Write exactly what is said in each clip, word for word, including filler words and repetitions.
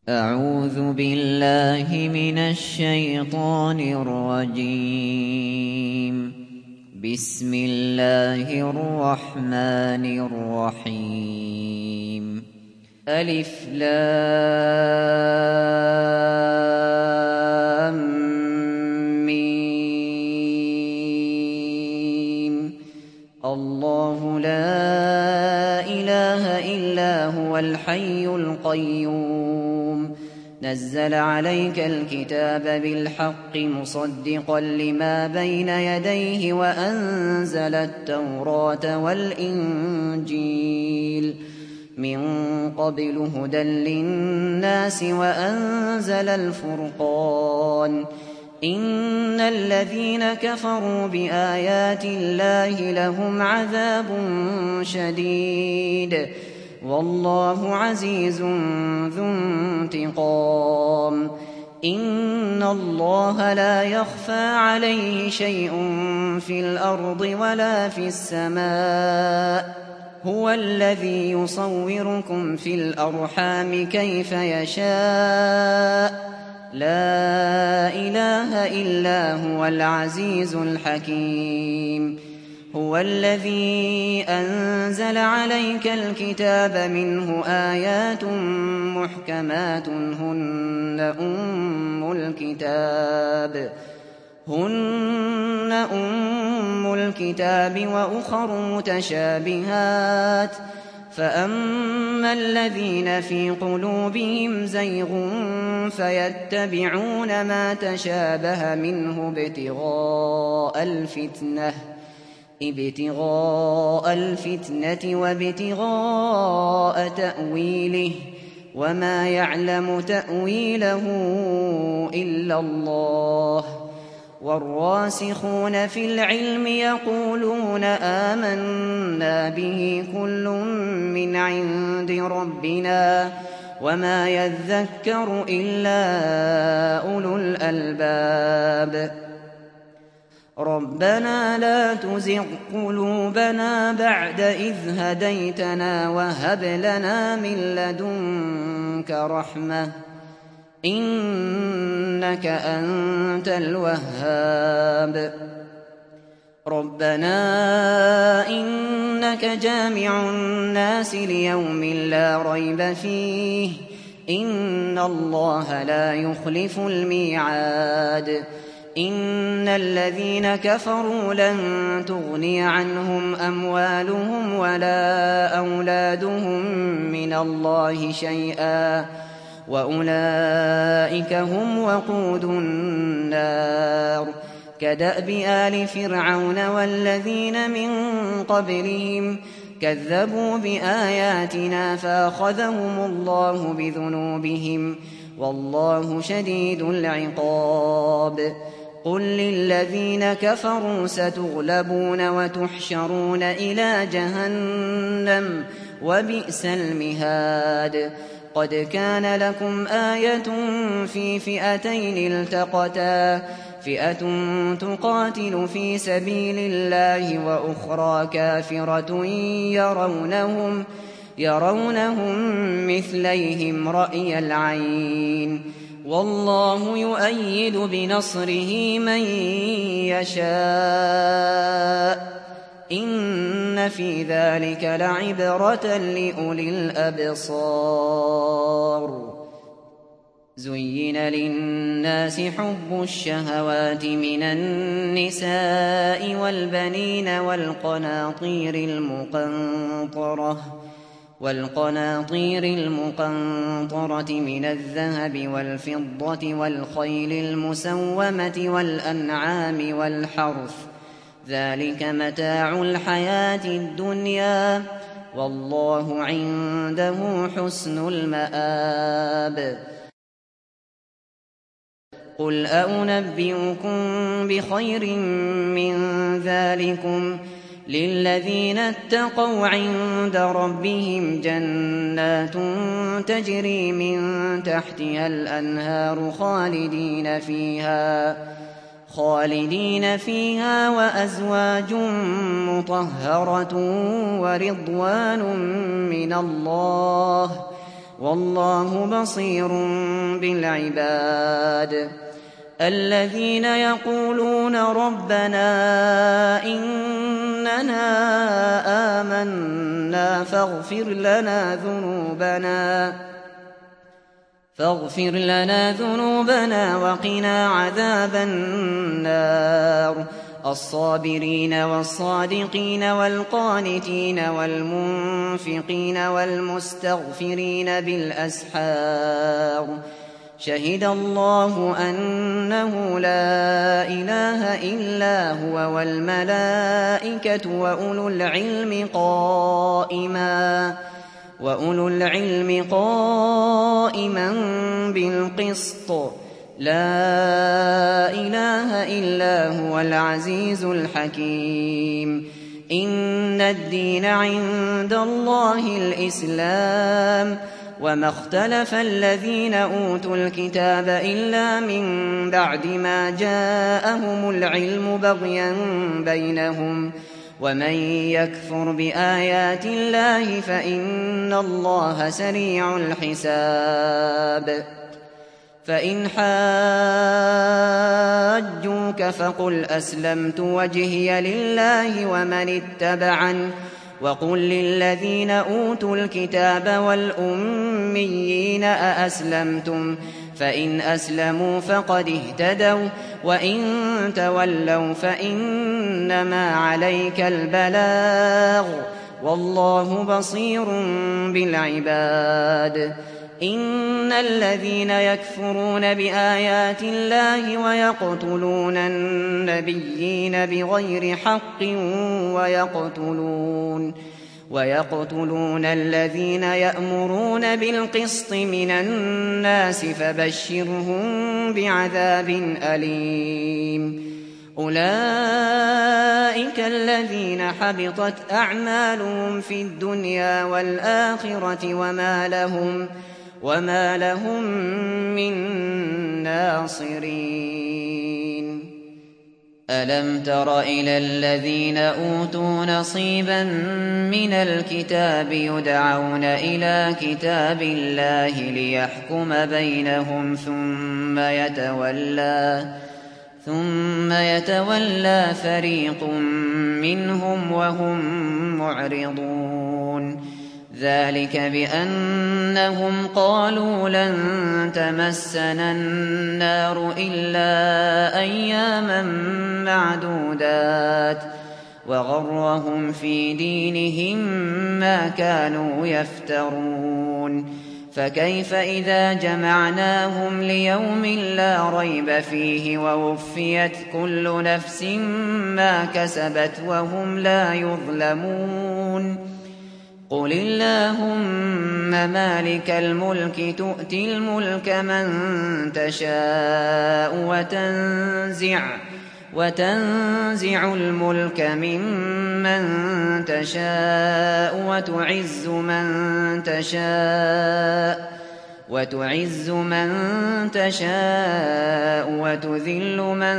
أعوذ بالله من الشيطان الرجيم. بسم الله الرحمن الرحيم. ألف لام ميم. الله لا إله إلا هو الحي القيوم. نزل عليك الكتاب بالحق مصدقا لما بين يديه وأنزل التوراة والإنجيل من قبل هدى للناس وأنزل الفرقان. إن الذين كفروا بآيات الله لهم عذاب شديد والله عزيز ذو انتقام. إن الله لا يخفى عليه شيء في الأرض ولا في السماء. هو الذي يصوركم في الأرحام كيف يشاء. لا إله إلا هو العزيز الحكيم. هو الذي أنزل عليك الكتاب منه آيات محكمات هن أم الكتاب هن أم الكتاب وأخر متشابهات. فأما الذين في قلوبهم زيغ فيتبعون ما تشابه منه ابتغاء الفتنة ابتغاء الفتنة وابتغاء تأويله وما يعلم تأويله إلا الله. والراسخون في العلم يقولون آمنا به كل من عند ربنا وما يذكر إلا أولو الألباب. ربنا لا تزغ قلوبنا بعد إذ هديتنا وهب لنا من لدنك رحمة إنك أنت الوهاب. ربنا إنك جامع الناس ليوم لا ريب فيه إن الله لا يخلف الميعاد. إن الذين كفروا لن تغني عنهم أموالهم ولا أولادهم من الله شيئا وأولئك هم وقود النار. كدأب آل فرعون والذين من قبلهم كذبوا بآياتنا فأخذهم الله بذنوبهم والله شديد العقاب. قل للذين كفروا ستغلبون وتحشرون إلى جهنم وبئس المهاد. قد كان لكم آية في فئتين التقتا فئة تقاتل في سبيل الله وأخرى كافرة يرونهم يرونهم مثليهم رأي العين والله يؤيد بنصره من يشاء. إن في ذلك لعبرة لأولي الأبصار. زين للناس حب الشهوات من النساء والبنين والقناطير المقنطرة والقناطير المقنطرة من الذهب والفضة والخيل المسومة والأنعام والحرث ذلك متاع الحياة الدنيا والله عنده حسن المآب. قل أنبئكم بخير من ذلكم للذين اتقوا عند ربهم جنات تجري من تحتها الأنهار خالدين فيها خالدين فيها وأزواج مطهرة ورضوان من الله والله بصير بالعباد الذين يقولون ربنا إننا آمنا فاغفر لنا ذنوبنا فاغفر لنا ذنوبنا وقنا عذاب النار الصابرين والصادقين والقانتين والمنفقين والمستغفرين بالأسحار شهد الله أنه لا إله إلا هو والملائكة وأولو العلم قائما وأولو العلم قائما بالقسط لا إله إلا هو العزيز الحكيم إن الدين عند الله الإسلام وما اختلف الذين أوتوا الكتاب إلا من بعد ما جاءهم العلم بغيا بينهم ومن يكفر بآيات الله فإن الله سريع الحساب فإن حاجوك فقل أسلمت وجهي لله ومن اتبعن وقل للذين أوتوا الكتاب والأميين أأسلمتم فإن أسلموا فقد اهتدوا وإن تولوا فإنما عليك البلاغ والله بصير بالعباد إن الذين يكفرون بآيات الله ويقتلون النبيين بغير حق ويقتلون ويقتلون الذين يأمرون بالقسط من الناس فبشرهم بعذاب أليم أولئك الذين حبطت أعمالهم في الدنيا والآخرة وما لهم وما لهم من ناصرين ألم تر إلى الذين أوتوا نصيبا من الكتاب يدعون إلى كتاب الله ليحكم بينهم ثم يتولى ثم يتولى فريق منهم وهم معرضون ذلك بأنهم قالوا لن تمسنا النار إلا أياما معدودات وغرهم في دينهم ما كانوا يفترون فكيف إذا جمعناهم ليوم لا ريب فيه ووفيت كل نفس ما كسبت وهم لا يظلمون قل اللهم مالك الملك تؤتي الملك من تشاء وتنزع وتنزع الملك ممن تشاء وتعز من تشاء وتعز من تشاء وتذل من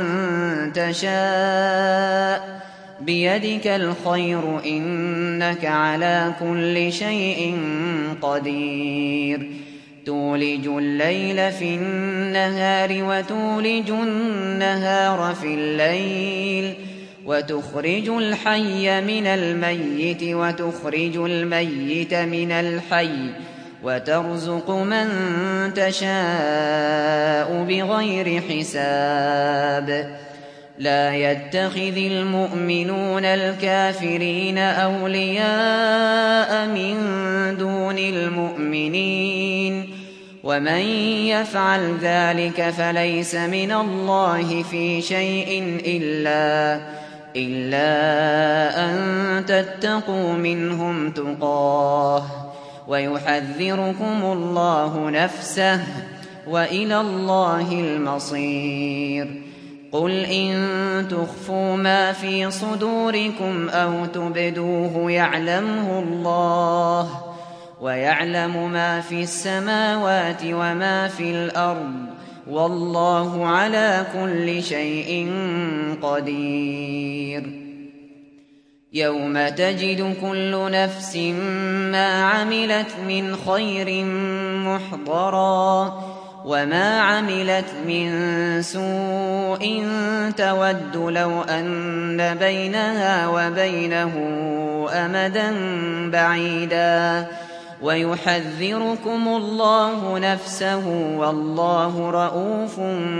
تشاء بيدك الخير إنك على كل شيء قدير تولج الليل في النهار وتولج النهار في الليل وتخرج الحي من الميت وتخرج الميت من الحي وترزق من تشاء بغير حساب لا يتخذ المؤمنون الكافرين أولياء من دون المؤمنين ومن يفعل ذلك فليس من الله في شيء إلا إلا أن تتقوا منهم تقاه ويحذركم الله نفسه وإلى الله المصير قل إن تخفوا ما في صدوركم أو تبدوه يعلمه الله ويعلم ما في السماوات وما في الأرض والله على كل شيء قدير يوم تجد كل نفس ما عملت من خير محضرا وما عملت من سوء تود لو أن بينها وبينه أمدا بعيدا ويحذركم الله نفسه والله رءوف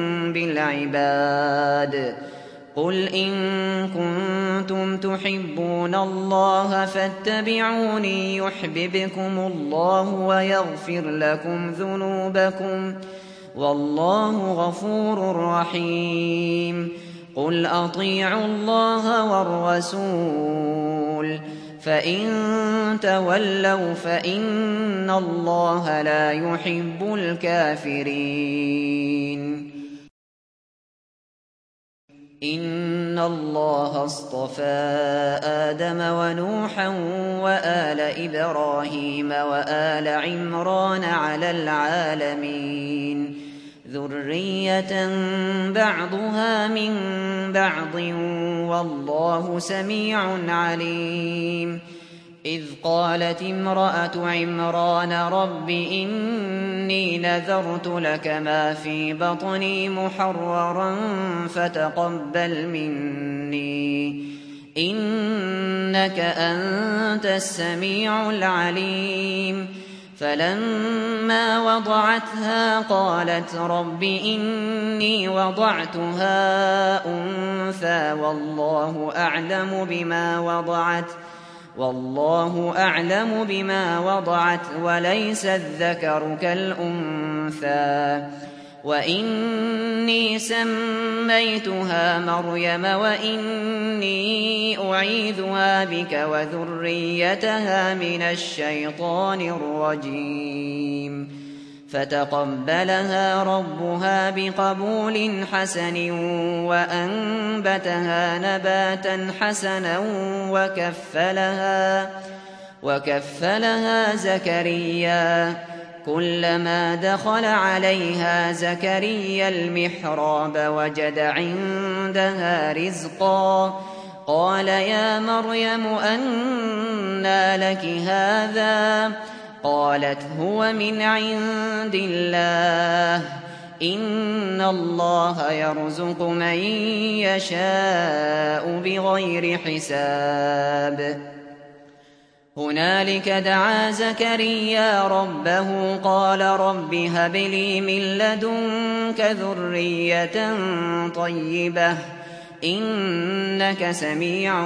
بالعباد قل إن كنتم تحبون الله فاتبعوني يحببكم الله ويغفر لكم ذنوبكم والله غفور رحيم قل أطيعوا الله والرسول فإن تولوا فإن الله لا يحب الكافرين إن الله اصطفى آدم ونوحا وآل إبراهيم وآل عمران على العالمين ذرية بعضها من بعض والله سميع عليم إذ قالت امرأة عمران رب إني نذرت لك ما في بطني محررا فتقبل مني إنك أنت السميع العليم فلما وضعتها قالت رب إني وضعتها أنثى والله أعلم بما وضعت والله أعلم بما وضعت وليس الذكر كالأنثى وإني سميتها مريم وإني أعيذها بك وذريتها من الشيطان الرجيم فتقبلها ربها بقبول حسن وأنبتها نباتا حسنا وكفلها وكفلها زكريا كلما دخل عليها زكريا المحراب وجد عندها رزقا قال يا مريم أنى لك هذا قالت هو من عند الله إن الله يرزق من يشاء بغير حساب هنالك دعا زكريا ربه قال رب هب لي من لدنك ذرية طيبة إنك سميع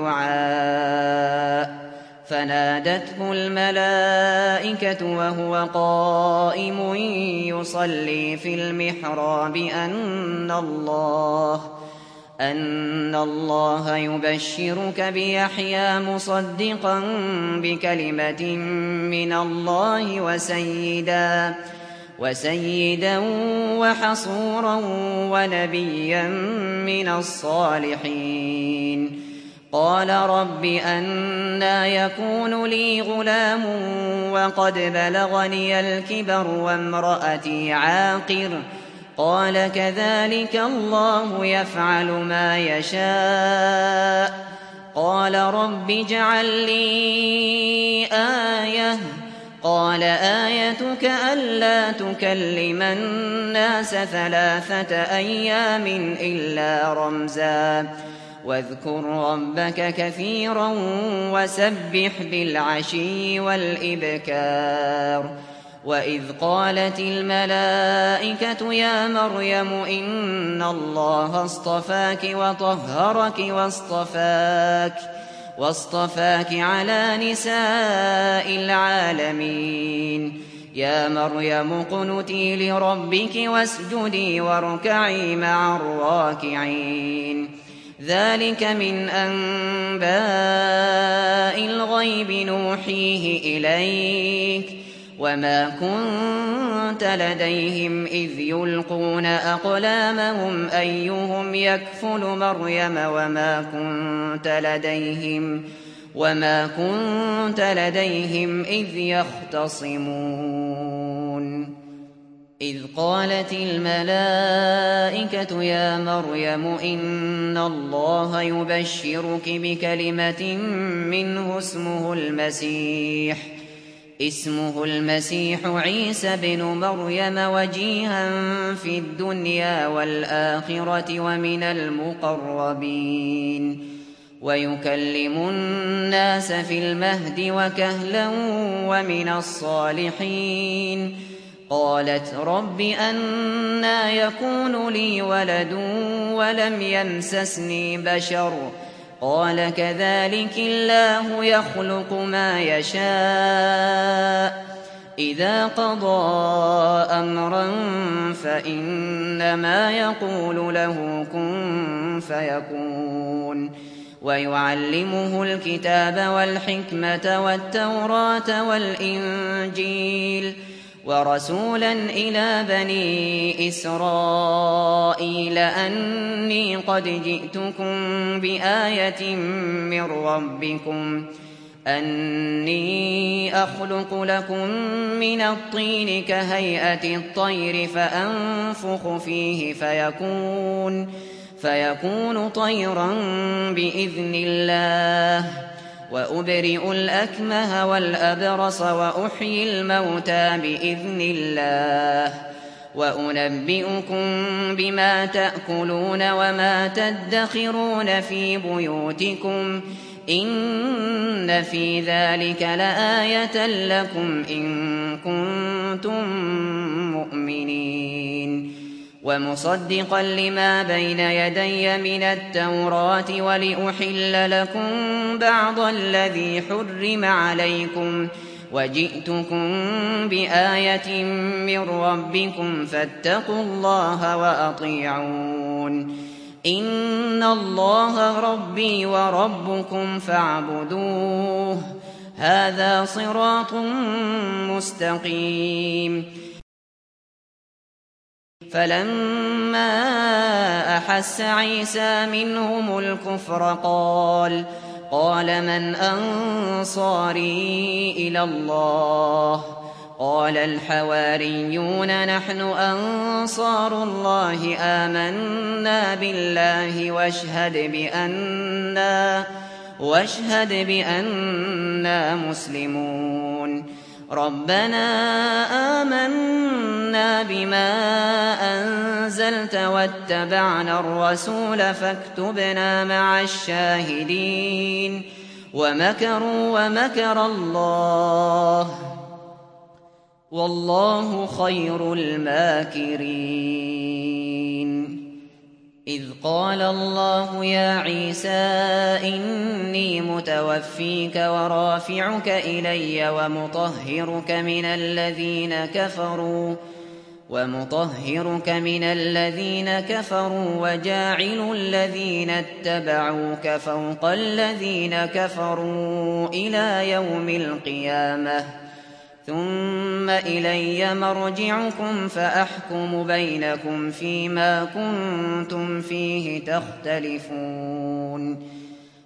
الدعاء فنادته الملائكة وهو قائم يصلي في المحراب أن الله أن الله يبشرك بيحيى مصدقا بكلمة من الله وسيدا وسيدا وحصورا ونبيا من الصالحين قال رب أنى يكون لي غلام وقد بلغني الكبر وامرأتي عاقر قال كذلك الله يفعل ما يشاء قال رب اجعل لي آية قال آيتك ألا تكلم الناس ثلاثة أيام إلا رمزا واذكر ربك كثيرا وسبح بالعشي والإبكار وإذ قالت الملائكة يا مريم إن الله اصطفاك وطهرك واصطفاك واصطفاك على نساء العالمين يا مريم اقنتي لربك واسجدي واركعي مع الراكعين ذلك من أنباء الغيب نوحيه إليك وما كنت لديهم إذ يلقون أقلامهم أيهم يكفل مريم وما كنت لديهم وما كنت لديهم إذ يختصمون إذ قالت الملائكة يا مريم إن الله يبشرك بكلمة منه اسمه المسيح اسمه المسيح عيسى بن مريم وجيها في الدنيا والآخرة ومن المقربين ويكلم الناس في المهد وكهلا ومن الصالحين. قالت رب أنى يكون لي ولد ولم يمسسني بشر قال كذلك الله يخلق ما يشاء إذا قضى أمرا فإنما يقول له كن فيكون. ويعلمه الكتاب والحكمة والتوراة والإنجيل ورسولا إلى بني إسرائيل أني قد جئتكم بآية من ربكم أني أخلق لكم من الطين كهيئة الطير فأنفخ فيه فيكون, فيكون طيرا بإذن الله وأبرئ الأكمه والأبرص وأحيي الموتى بإذن الله وأنبئكم بما تأكلون وما تدخرون في بيوتكم إن في ذلك لآية لكم إن كنتم مؤمنين. ومصدقا لما بين يدي من التوراة ولأحل لكم بعض الذي حرم عليكم وجئتكم بآية من ربكم فاتقوا الله وأطيعون. إن الله ربي وربكم فاعبدوه هذا صراط مستقيم. فلما أحس عيسى منهم الكفر قال قال من أنصاري إلى الله قال الحواريون نحن أنصار الله آمنا بالله واشهد بأننا, واشهد بأننا مسلمون. ربنا آمنا بما أنزلت واتبعنا الرسول فاكتبنا مع الشاهدين. ومكروا ومكر الله والله خير الماكرين. إذ قال الله يا عيسى إني متوفيك ورافعك إلي ومطهرك من الذين كفروا ومطهرك من الذين كفروا وجاعل الذين اتبعوك فوق الذين كفروا إلى يوم القيامة ثم إلي مرجعكم فأحكم بينكم فيما كنتم فيه تختلفون.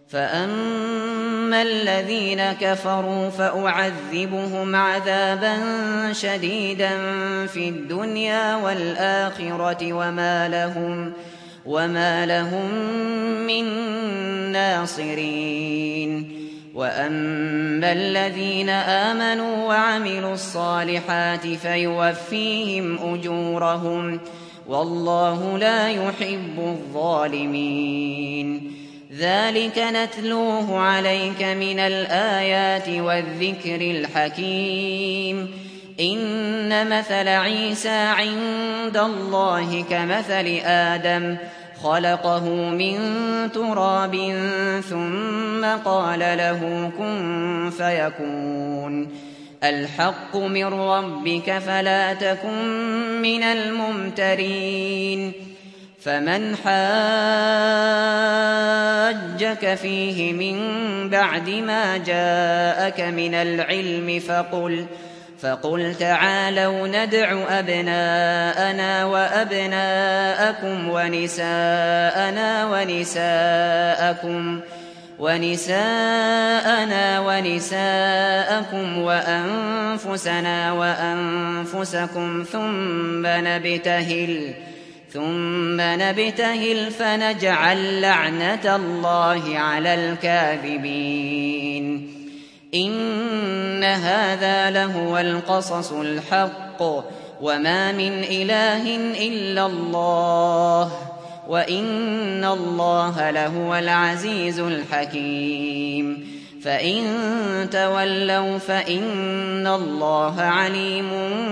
فأما الذين كفروا فأعذبهم عذابا شديدا في الدنيا والآخرة وما لهم, وما لهم من ناصرين. وأما الذين آمنوا وعملوا الصالحات فيوفيهم أجورهم والله لا يحب الظالمين. ذلك نتلوه عليك من الآيات والذكر الحكيم. إن مثل عيسى عند الله كمثل آدم خلقه من تراب ثم قال له كن فيكون. الحق من ربك فلا تكن من الممترين. فمن حاجك فيه من بعد ما جاءك من العلم فقل فقل تعالوا ندع أبناءنا وأبناءكم ونساءنا ونساءكم ونساءنا ونساءكم وأنفسنا وأنفسكم ثم نبتهل ثم نبتهل فنجعل لعنة الله على الكاذبين. إن هذا لهو القصص الحق وما من إله إلا الله وإن الله لهو العزيز الحكيم فإن تولوا فإن الله عليم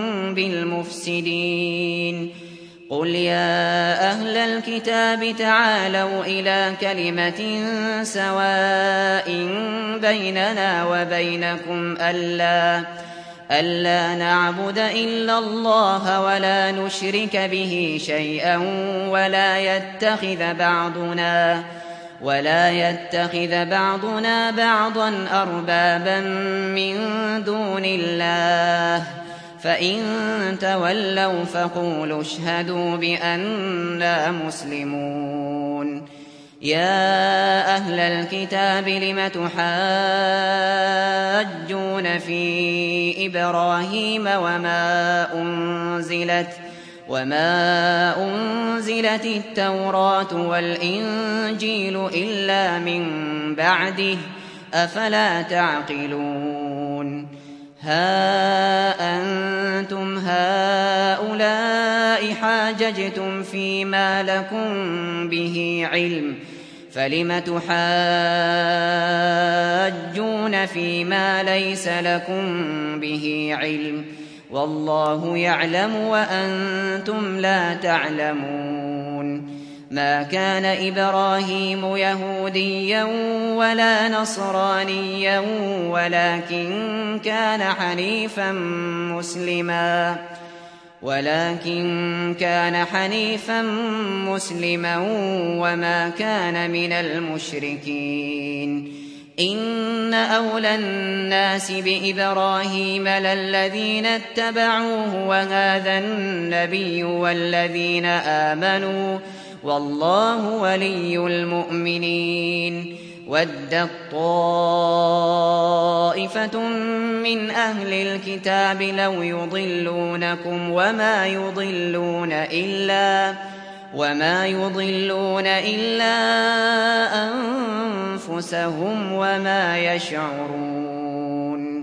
بالمفسدين قل يا أهل الكتاب تعالوا إلى كلمة سواء بيننا وبينكم ألا ألا نعبد إلا الله ولا نشرك به شيئا ولا يتخذ بعضنا ولا يتخذ بعضنا بعضا أربابا من دون الله فإن تولوا فقولوا اشهدوا بأننا مسلمون يا أهل الكتاب لم تحاجون في إبراهيم وما أنزلت وما أنزلت التوراة والإنجيل إلا من بعده أفلا تعقلون ها أنتم هؤلاء حاججتم فيما لكم به علم فلم تحاجون فيما ليس لكم به علم والله يعلم وأنتم لا تعلمون ما كان إبراهيم يهوديا ولا نصرانيا ولكن كان حنيفا مسلما ولكن كان حنيفا مسلما وما كان من المشركين إن أولى الناس بإبراهيم للذين اتبعوه وهذا النبي والذين آمنوا والله ولي المؤمنين ودت طائفة من أهل الكتاب لو يضلونكم وما يضلون إلا وما يضلون إلا أنفسهم وما يشعرون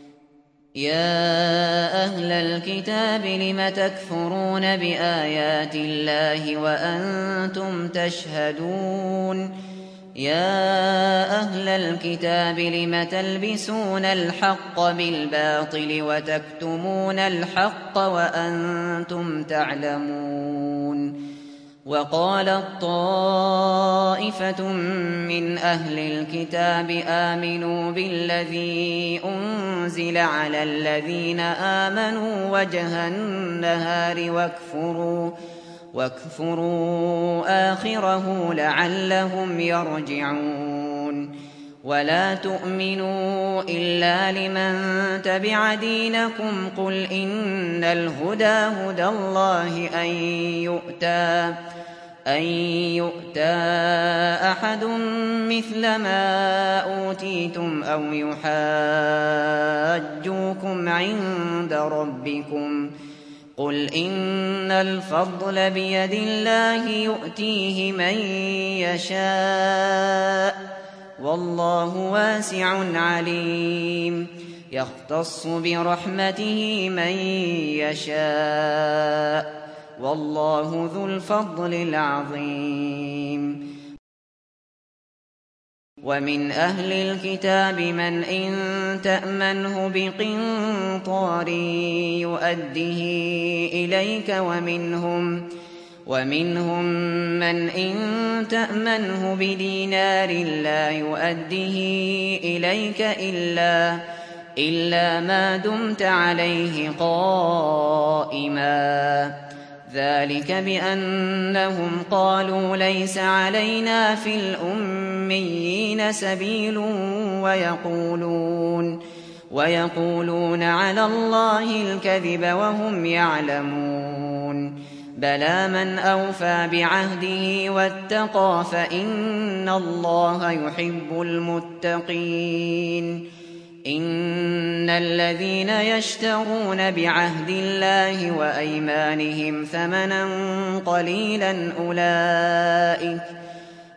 يا أهل الكتاب لم تكفرون بآيات الله وأنتم تشهدون يا أهل الكتاب لم تلبسون الحق بالباطل وتكتمون الحق وأنتم تعلمون وقالت طائفة من أهل الكتاب آمنوا بالذي أنزل على الذين آمنوا وجه النهار واكفروا واكفروا آخره لعلهم يرجعون ولا تؤمنوا إلا لمن تبع دينكم قل إن الهدى هدى الله أن يؤتى أن يؤتى أحد مثل ما أوتيتم أو يحاجوكم عند ربكم قل إن الفضل بيد الله يؤتيه من يشاء والله واسع عليم يختص برحمته من يشاء والله ذو الفضل العظيم ومن أهل الكتاب من إن تأمنه بقنطار يؤده إليك ومنهم ومنهم من إن تأمنه بدينار لا يؤده إليك إلا إلا ما دمت عليه قائما ذلك بأنهم قالوا ليس علينا في الأميين سبيل ويقولون ويقولون على الله الكذب وهم يعلمون بلى من أوفى بعهده واتقى فإن الله يحب المتقين إن الذين يشترون بعهد الله وأيمانهم ثمنا قليلا أولئك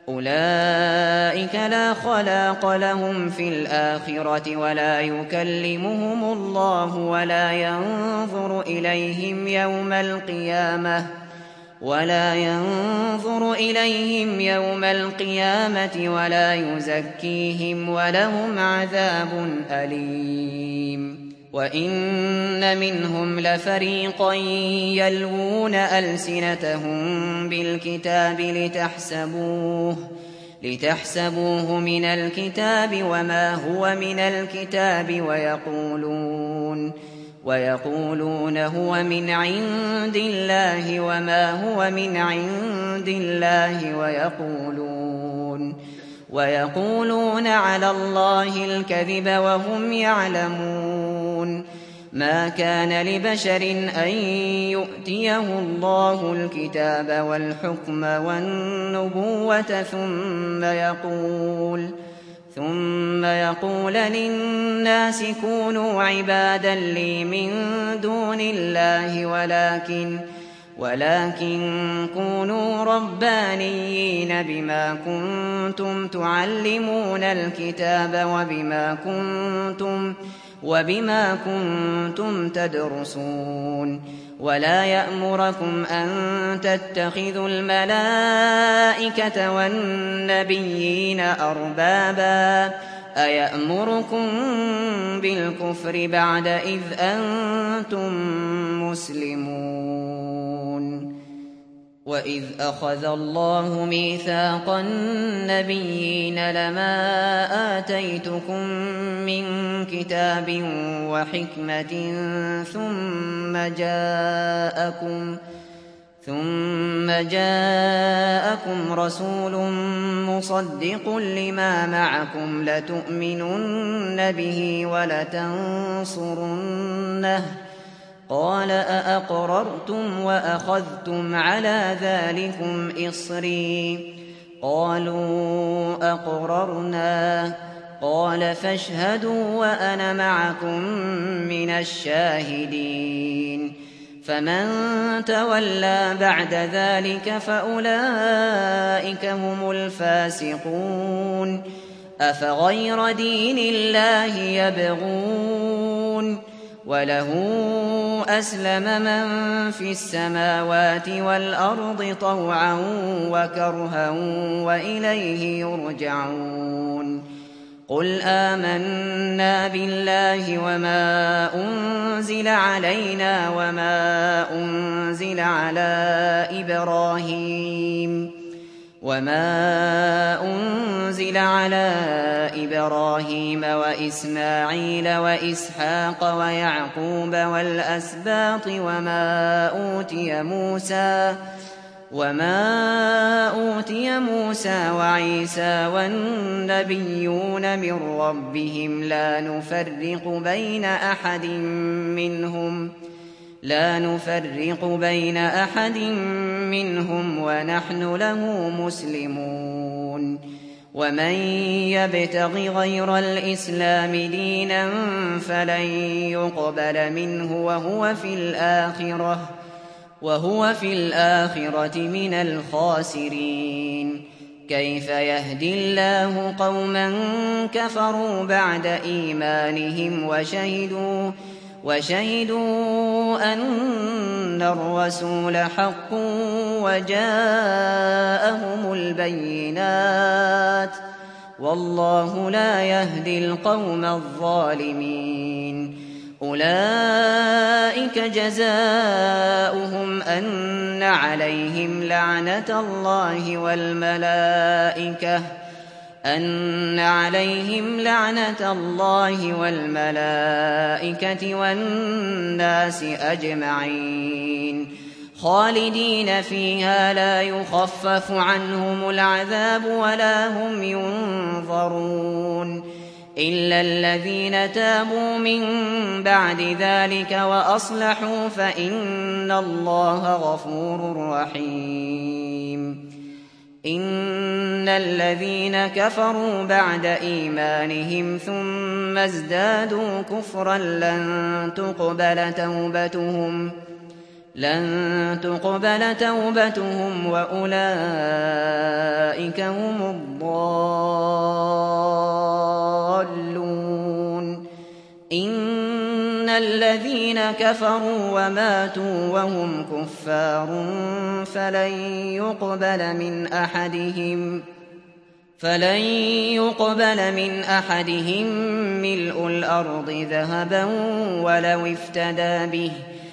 أولئك لا خلاق لهم في الآخرة ولا يكلمهم الله ولا ينظر إليهم يوم القيامة ولا ينظر إليهم يوم القيامة ولا يزكيهم ولهم عذاب أليم. وإن منهم لفريقا يلوون ألسنتهم بالكتاب لتحسبوه لتحسبوه من الكتاب وما هو من الكتاب ويقولون ويقولون هو من عند الله وما هو من عند الله ويقولون ويقولون على الله الكذب وهم يعلمون. ما كان لبشر أن يؤتيه الله الكتاب والحكم والنبوة ثم يقول ثم يقول للناس كونوا عبادا لي من دون الله ولكن ولكن كونوا ربانيين بما كنتم تعلمون الكتاب وبما كنتم وبما كنتم تدرسون. ولا يأمركم أن تتخذوا الملائكة والنبيين أربابا أيأمركم بالكفر بعد إذ أنتم مسلمون. وإذ أخذ الله ميثاق النبيين لما آتيتكم من كتاب وحكمة ثم جاءكم ثم جاءكم رسول مصدق لما معكم لتؤمنن به ولتنصرنه قال أأقررتم وأخذتم على ذلكم إصري قالوا أقررنا قال فاشهدوا وأنا معكم من الشاهدين. فمن تولى بعد ذلك فأولئك هم الفاسقون. أفغير دين الله يبغون وله أسلم من في السماوات والأرض طوعا وكرها وإليه يرجعون. قل آمنا بالله وما أنزل علينا وما أنزل على إبراهيم وما أنزل على إبراهيم وإسماعيل وإسحاق ويعقوب والأسباط وما أوتي موسى وما أوتي موسى وعيسى والنبيون من ربهم لا نفرق بين أحد منهم لا نفرق بين أحد منهم ونحن له مسلمون. ومن يبتغ غير الإسلام دينا فلن يقبل منه وهو في الآخرة وهو في الآخرة من الخاسرين. كيف يهدي الله قوما كفروا بعد إيمانهم وشهدوا وشهدوا أن الرسول حق وجاءهم البينات والله لا يهدي القوم الظالمين. أولئك جزاؤهم أن عليهم لعنة الله والملائكة أن عليهم لعنة الله والملائكة والناس أجمعين خالدين فيها لا يخفف عنهم العذاب ولا هم ينظرون إلا الذين تابوا من بعد ذلك وأصلحوا فإن الله غفور رحيم. إن الذين كفروا بعد إيمانهم ثم ازدادوا كفرا لن تقبل توبتهم لن تقبل توبتهم وأولئك هم الضالون. إن الذين كفروا وماتوا وهم كفار فلن يقبل من أحدهم فلن يقبل من أحدهم ملء الأرض ذهبا ولو افتدى به،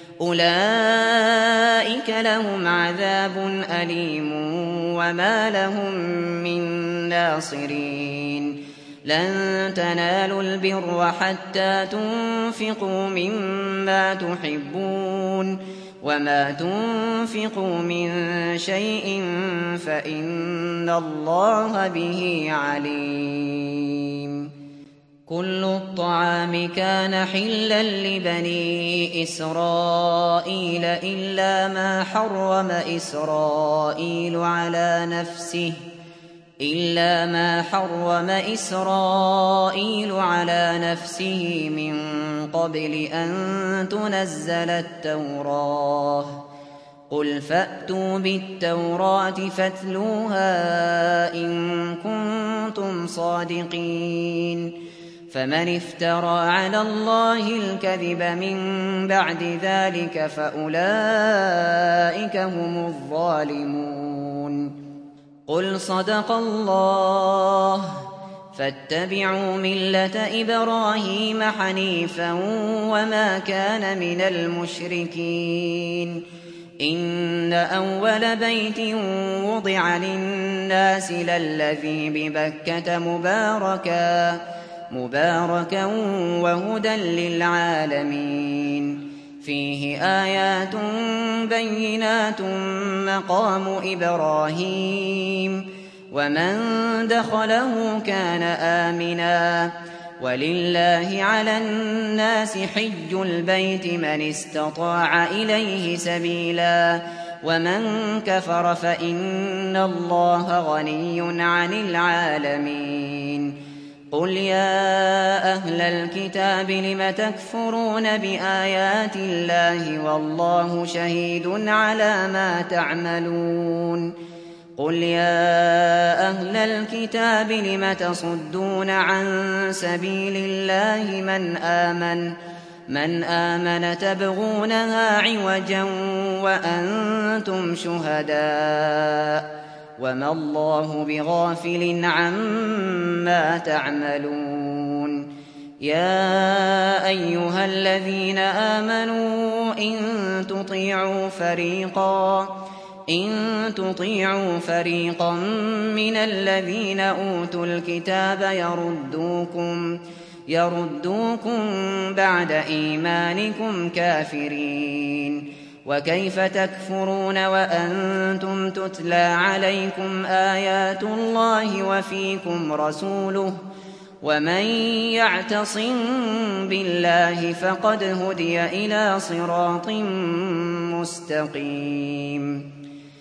أولئك لهم عذاب أليم وما لهم من ناصرين. لن تنالوا البر حتى تنفقوا مما تحبون، وما تنفقوا من شيء فإن الله به عليم. كل الطعام كان حلا لبني إسرائيل إلا ما حرم إسرائيل على نفسه إلا ما حرم إسرائيل على نفسه من قبل أن تنزل التوراة. قل فأتوا بالتوراة فاتلوها إن كنتم صادقين. فمن افترى على الله الكذب من بعد ذلك فأولئك هم الظالمون. قل صدق الله، فاتبعوا ملة إبراهيم حنيفا وما كان من المشركين. إن أول بيت وضع للناس للذي ببكة مباركا مباركا وهدى للعالمين. فيه آيات بينات مقام إبراهيم ومن دخله كان آمنا. ولله على الناس حج البيت من استطاع إليه سبيلا ومن كفر فإن الله غني عن العالمين. قل يا أهل الكتاب لم تكفرون بآيات الله والله شهيد على ما تعملون. قل يا أهل الكتاب لم تصدون عن سبيل الله من آمن من آمن تبغونها عوجا وأنتم شهداء وما الله بغافل عما تعملون. يا أيها الذين آمنوا إن تطيعوا فريقا إن تطيعوا فريقا من الذين أوتوا الكتاب يردوكم يردوكم بعد إيمانكم كافرين. وكيف تكفرون وأنتم تتلى عليكم آيات الله وفيكم رسوله ومن يعتصم بالله فقد هدي إلى صراط مستقيم.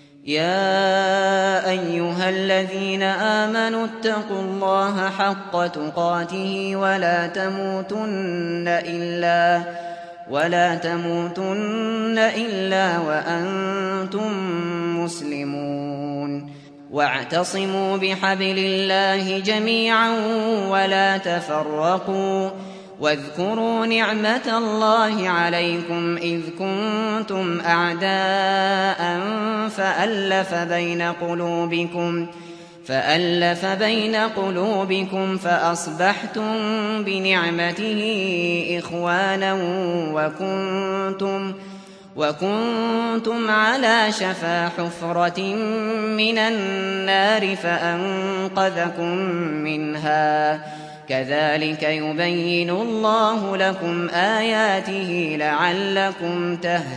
يا أيها الذين آمنوا اتقوا الله حق تقاته ولا تموتن إلا ولا تموتن إلا وأنتم مسلمون. واعتصموا بحبل الله جميعا ولا تفرقوا. واذكروا نعمة الله عليكم إذ كنتم أعداء فألف بين قلوبكم فألف بين قلوبكم فأصبحتم بنعمته إخوانا وكنتم وكنتم على شفا حفرة من النار فأنقذكم منها. كذلك يبين الله لكم آياته لعلكم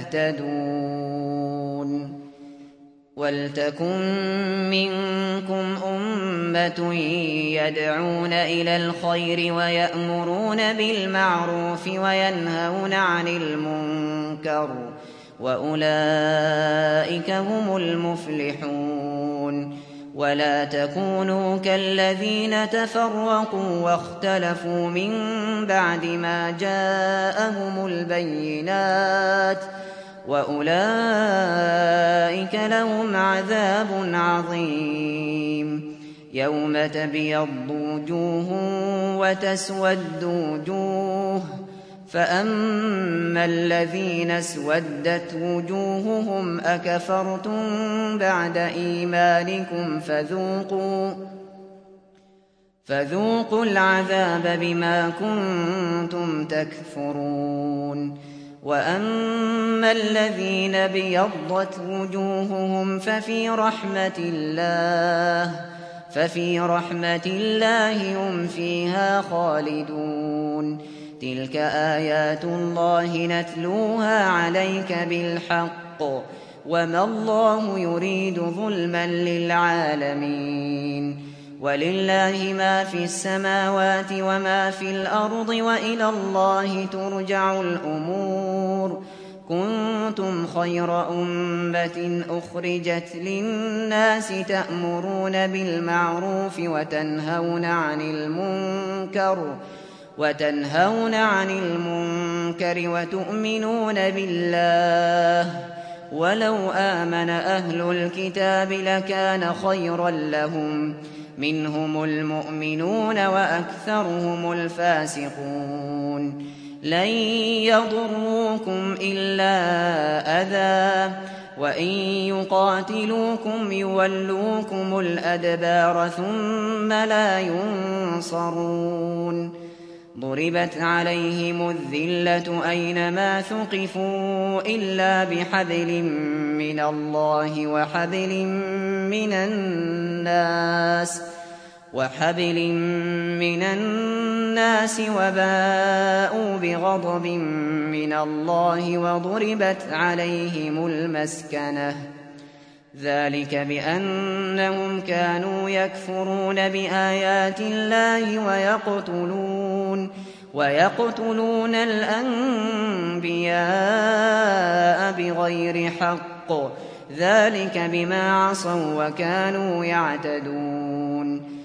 تهتدون. ولتكن منكم أمة يدعون إلى الخير ويأمرون بالمعروف وينهون عن المنكر وأولئك هم المفلحون. ولا تكونوا كالذين تفرقوا واختلفوا من بعد ما جاءهم البينات وأولئك لهم عذاب عظيم. يوم تبيض وجوه وتسود وجوه، فأما الذين اسودت وجوههم أكفرتم بعد إيمانكم فذوقوا فذوقوا العذاب بما كنتم تكفرون. وأما الذين ابيضت وجوههم ففي رحمة الله ففي رحمة الله هم فيها خالدون. تلك آيات الله نتلوها عليك بالحق، وما الله يريد ظلما للعالمين. ولله ما في السماوات وما في الأرض، وإلى الله ترجع الأمور. كنتم خير أمة أخرجت للناس تأمرون بالمعروف وتنهون عن المنكر وتنهون عن المنكر وتؤمنون بالله. ولو آمن أهل الكتاب لكان خيرا لهم، منهم المؤمنون وأكثرهم الفاسقون. لن يضروكم إلا أذى، وإن يقاتلوكم يولوكم الأدبار ثم لا ينصرون. ضربت عليهم الذلة أينما ثقفوا إلا بحبل من الله وحبل من الناس وحبل من الناس وباءوا بغضب من الله وضربت عليهم المسكنة. ذلك بأنهم كانوا يكفرون بآيات الله ويقتلون ويقتلون الأنبياء بغير حق. ذلك بما عصوا وكانوا يعتدون.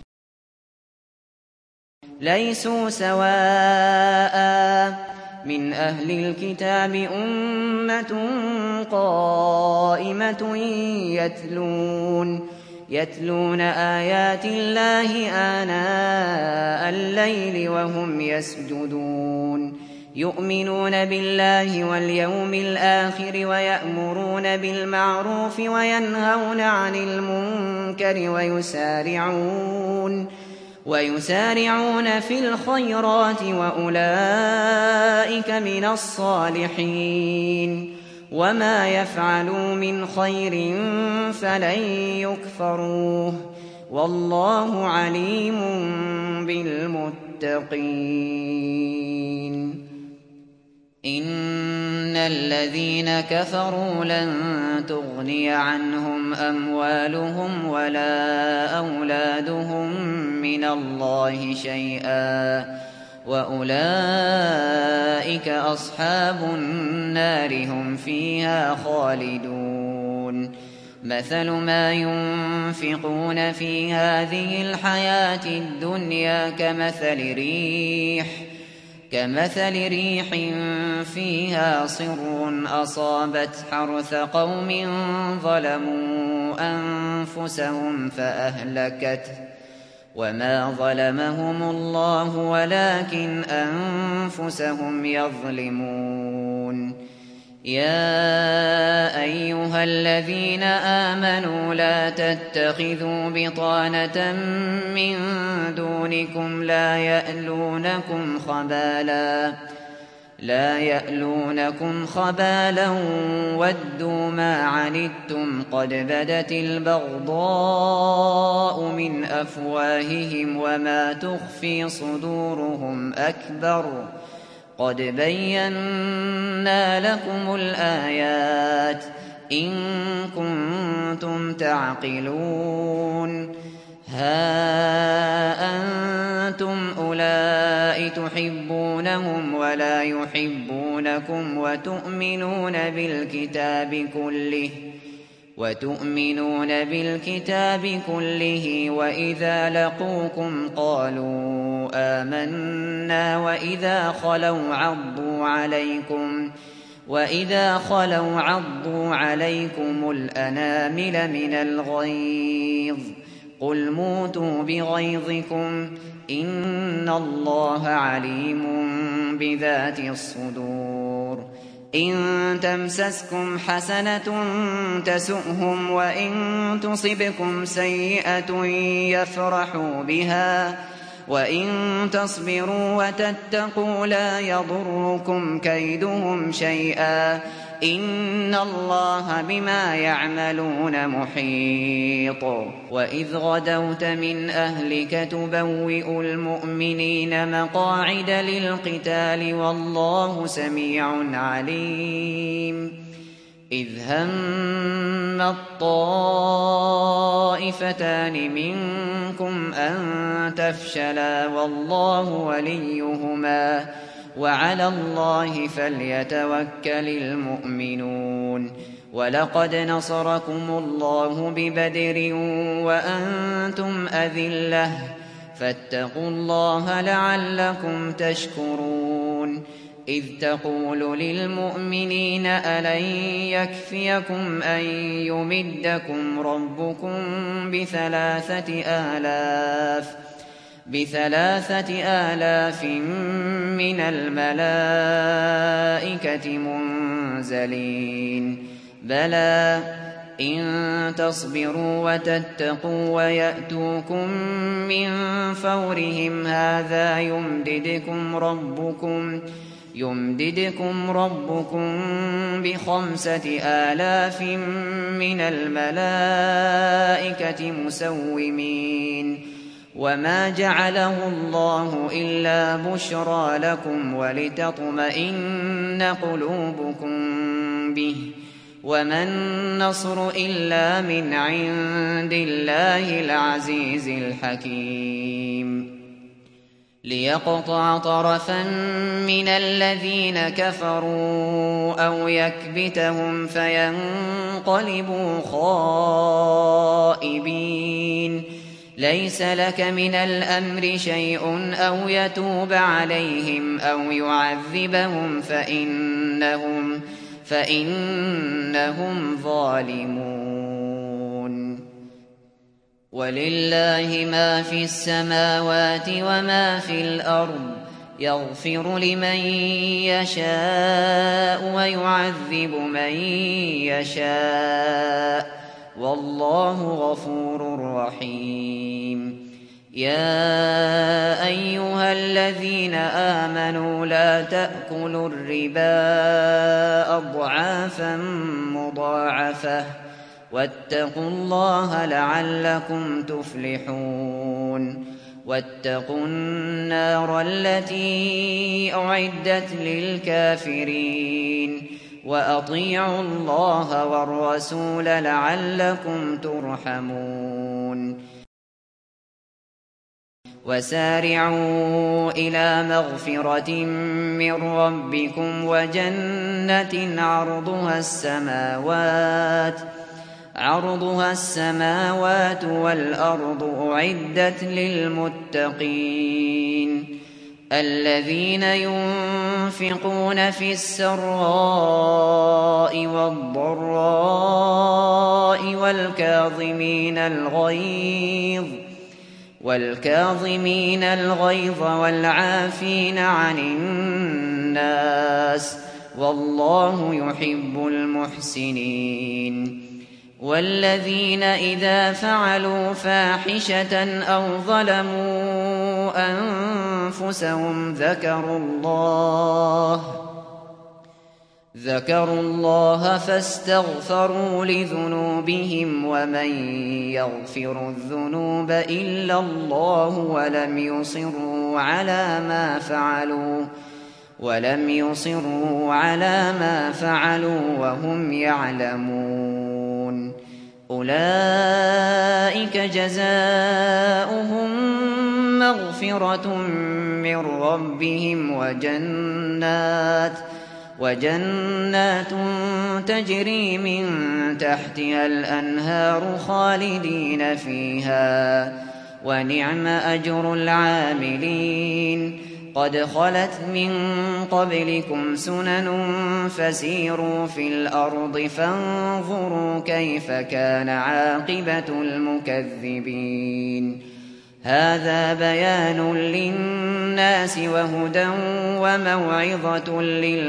ليسوا سواء من أهل الكتاب أمة قائمة يتلون يتلون آيات الله آناء الليل وهم يسجدون. يؤمنون بالله واليوم الآخر ويأمرون بالمعروف وينهون عن المنكر ويسارعون ويسارعون في الخيرات وأولئك من الصالحين. وما يفعلوا من خير فلن يكفروه، والله عليم بالمتقين. إن الذين كفروا لن تغني عنهم أموالهم ولا أولادهم من الله شيئا، وأولئك أصحاب النار هم فيها خالدون. مثل ما ينفقون في هذه الحياة الدنيا كمثل ريح كمثل ريح فيها صر أصابت حرث قوم ظلموا أنفسهم فأهلكته، وما ظلمهم الله ولكن أنفسهم يظلمون. يا أيها الذين آمنوا لا تتخذوا بطانة من دونكم لا يألونكم خبالا لا يألونكم خبالا ودوا ما عنتم قد بدت البغضاء من أفواههم وما تخفي صدورهم أكبر. قد بينا لكم الآيات إن كنتم تعقلون. ها أنتم أولئك تحبونهم ولا يحبونكم وتؤمنون بالكتاب كله وتؤمنون بالكتاب كله وإذا لقوكم قالوا آمنا وإذا خلوا عضوا عليكم وإذا خلوا عضوا عليكم الأنامل من الغيظ قل موتوا بغيظكم إن الله عليم بذات الصدور إن تمسسكم حسنة تسؤهم وإن تصبكم سيئة يفرحوا بها وإن تصبروا وتتقوا لا يضركم كيدهم شيئا إن الله بما يعملون محيط وإذ غدوت من أهلك تبوئ المؤمنين مقاعد للقتال والله سميع عليم إذ هم الطائفتان منكم أن تفشلا والله وليهما وعلى الله فليتوكل المؤمنون ولقد نصركم الله ببدر وأنتم أذلة فاتقوا الله لعلكم تشكرون إذ تقول للمؤمنين ألن يكفيكم أن يمدكم ربكم بثلاثة آلاف بثلاثة آلاف من الملائكة منزلين بلى إن تصبروا وتتقوا ويأتوكم من فورهم هذا يمددكم ربكم يمددكم ربكم بخمسة آلاف من الملائكة مسومين وما جعله الله إلا بشرى لكم ولتطمئن قلوبكم به وما النصر إلا من عند الله العزيز الحكيم ليقطع طرفا من الذين كفروا أو يكبتهم فينقلبوا خائبين ليس لك من الأمر شيء أو يتوب عليهم أو يعذبهم فإنهم فإنهم ظالمون ولله ما في السماوات وما في الأرض يغفر لمن يشاء ويعذب من يشاء والله غفور رحيم يا أيها الذين آمنوا لا تأكلوا الربا أضعافا مضاعفة واتقوا الله لعلكم تفلحون واتقوا النار التي أعدت للكافرين وأطيعوا الله والرسول لعلكم ترحمون وسارعوا إلى مغفرة من ربكم وجنة عرضها السماوات عرضها السماوات والأرض أعدت للمتقين الذين ينفقون في السراء والضراء والكاظمين الغيظ والكاظمين الغيظ والعافين عن الناس والله يحب المحسنين والذين إذا فعلوا فاحشة أو ظلموا أنفسهم ذكروا الله ذكروا الله فاستغفروا لذنوبهم ومن يغفر الذنوب إلا الله ولم يصروا على ما فعلوا ولم يصروا على ما فعلوا وهم يعلمون أولئك جزاؤهم مغفرة من ربهم وجنات وجنات تجري من تحتها الأنهار خالدين فيها ونعم أجر العاملين قد خلت من قبلكم سنن فسيروا في الأرض فانظروا كيف كان عاقبة المكذبين هذا بيان للناس وهدى وموعظة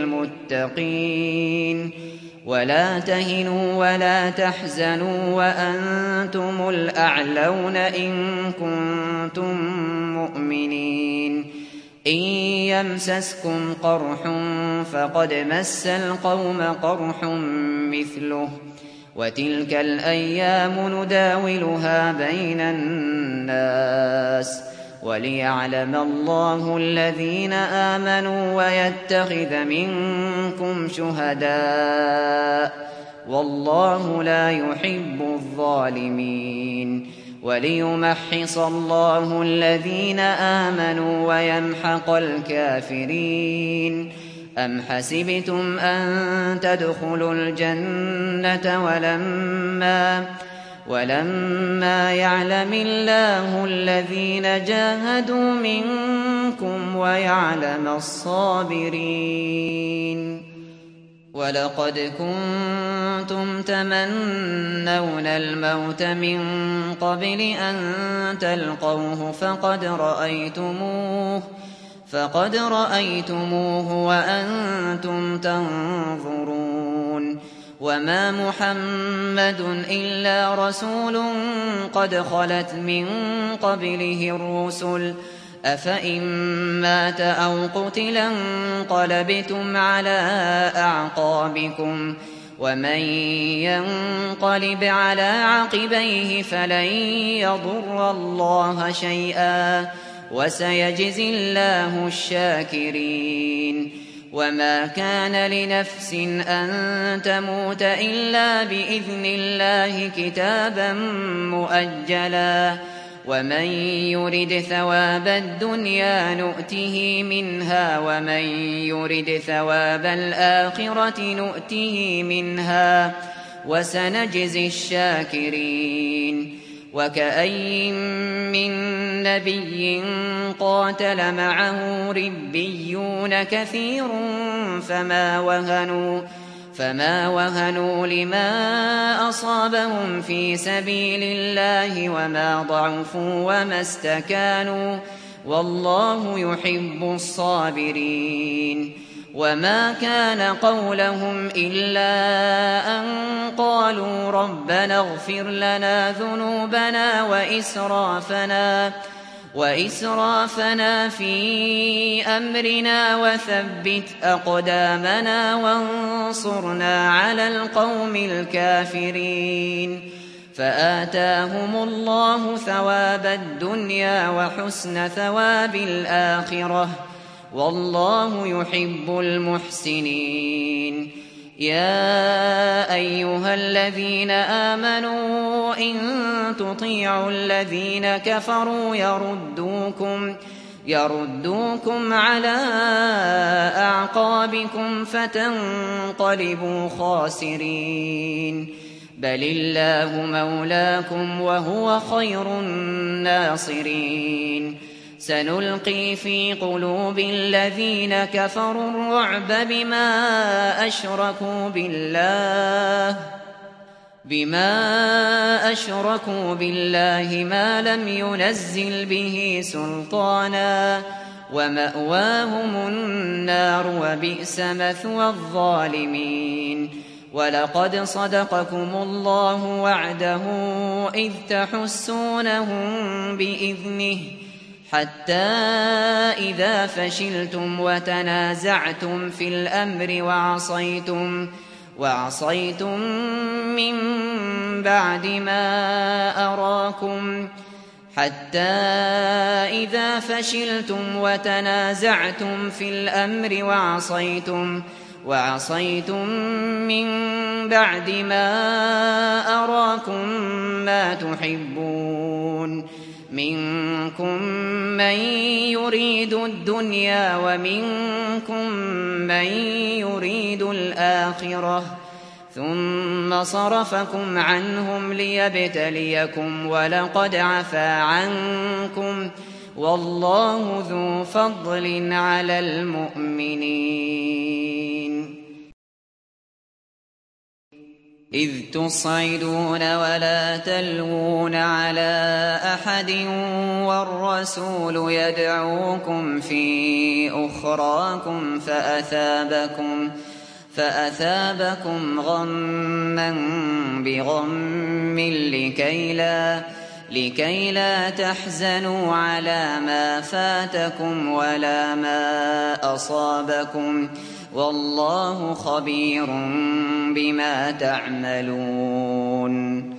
للمتقين ولا تهنوا ولا تحزنوا وأنتم الأعلون إن كنتم مؤمنين إن يمسسكم قرح فقد مس القوم قرح مثله وتلك الأيام نداولها بين الناس وليعلم الله الذين آمنوا ويتخذ منكم شهداء والله لا يحب الظالمين وليمحص الله الذين آمنوا ويمحق الكافرين أم حسبتم أن تدخلوا الجنة ولما ولما يعلم الله الذين جاهدوا منكم ويعلم الصابرين ولقد كنتم تمنون الموت من قبل أن تلقوه فقد رأيتموه فقد رأيتموه وأنتم تنظرون وما محمد إلا رسول قد خلت من قبله الرسل أفإن مات أو قتلا انقلبتم على أعقابكم ومن ينقلب على عقبيه فلن يضر الله شيئا وسيجزي الله الشاكرين وما كان لنفس أن تموت إلا بإذن الله كتابا مؤجلا ومن يرد ثواب الدنيا نؤته منها ومن يرد ثواب الآخرة نؤته منها وسنجزي الشاكرين وكأين من نبي قاتل معه ربيون كثير فما وهنوا فما وهنوا لما أصابهم في سبيل الله وما ضعفوا وما استكانوا والله يحب الصابرين وما كان قولهم إلا أن قالوا ربنا اغفر لنا ذنوبنا وإسرافنا وإسرافنا في أمرنا وثبت أقدامنا وانصرنا على القوم الكافرين فآتاهم الله ثواب الدنيا وحسن ثواب الآخرة والله يحب المحسنين يا أيها الذين آمنوا إن تطيعوا الذين كفروا يردوكم يردوكم على أعقابكم فتنقلبوا خاسرين بل الله مولاكم وهو خير الناصرين سنلقي في قلوب الذين كفروا الرعب بما أشركوا بالله بما أشركوا بالله ما لم ينزل به سلطانا ومأواهم النار وبئس مثوى الظالمين ولقد صدقكم الله وعده إذ تحسونهم بإذنه حتى إذا فشلتم وتنازعتم في الأمر وعصيتم وعصيتم من بعد ما أراكم حتى إذا فشلتم وتنازعتم في الأمر وعصيتم وعصيتم من بعد ما أراكم ما تحبون منكم من يريد الدنيا ومنكم من يريد الآخرة ثم صرفكم عنهم ليبتليكم ولقد عفا عنكم والله ذو فضل على المؤمنين. إذ تصعدون ولا تلوون على أحد والرسول يدعوكم في أخراكم فأثابكم فأثابكم غما بغم لكي لا لكي لا تحزنوا على ما فاتكم ولا ما أصابكم والله خبير بما تعملون.